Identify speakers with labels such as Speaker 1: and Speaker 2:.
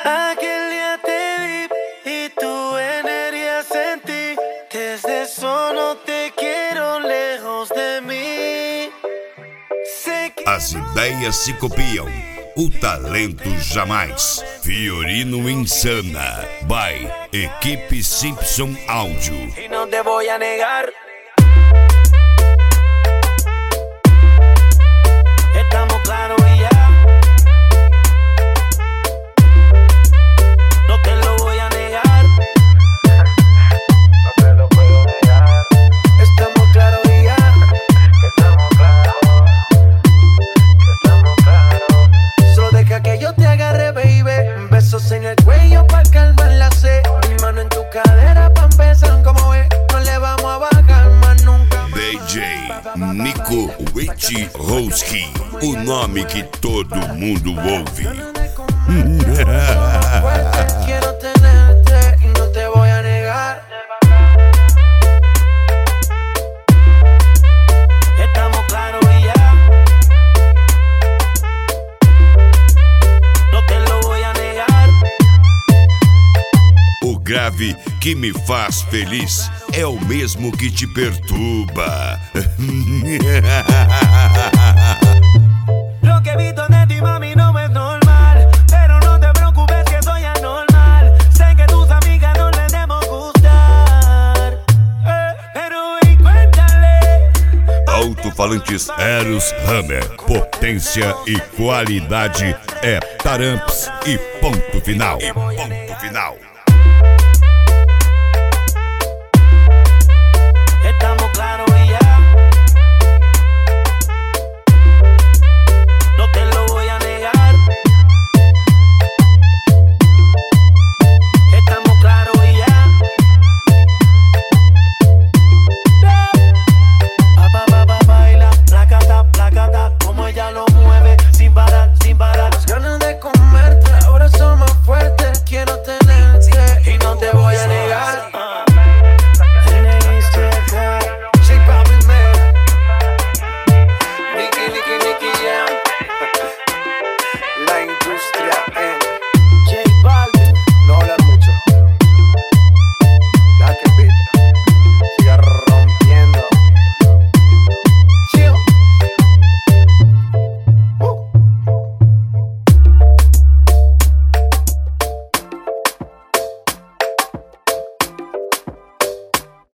Speaker 1: Aquel día te vi y tu energía sentí. Desde eso no te quiero lejos de mí.
Speaker 2: As ideias se copiam, o talento jamais. Fiorino Insana, by Equipe Simpson Áudio.
Speaker 1: Y no te voy a negar. Estamos claros y ya. No te lo voy a negar. No te lo puedo negar. Estamos claros y ya. Estamos claros. Estamos claros. Solo deja que yo te agarre, baby. Besos en el cuello pa' calmar la sed. Mi mano en tu cadera pa' empezar, como ves. No le vamos a bajar más nunca.
Speaker 2: DJ Nico Wojciechowski, o nome que todo mundo ouve.
Speaker 1: Quiero tenerte y no te voy a negar. Estamos claros y ya. No te lo voy a negar.
Speaker 2: O grave que me faz feliz é o mesmo que te perturba.
Speaker 1: Lo que he visto de ti, mami, no es normal. Pero no te preocupes que soy anormal. Sé que tus amigas no les debemos gustar. Pero ven, cuéntale.
Speaker 2: Alto-falantes Eros Hammer, potência e qualidade é taramps e ponto final.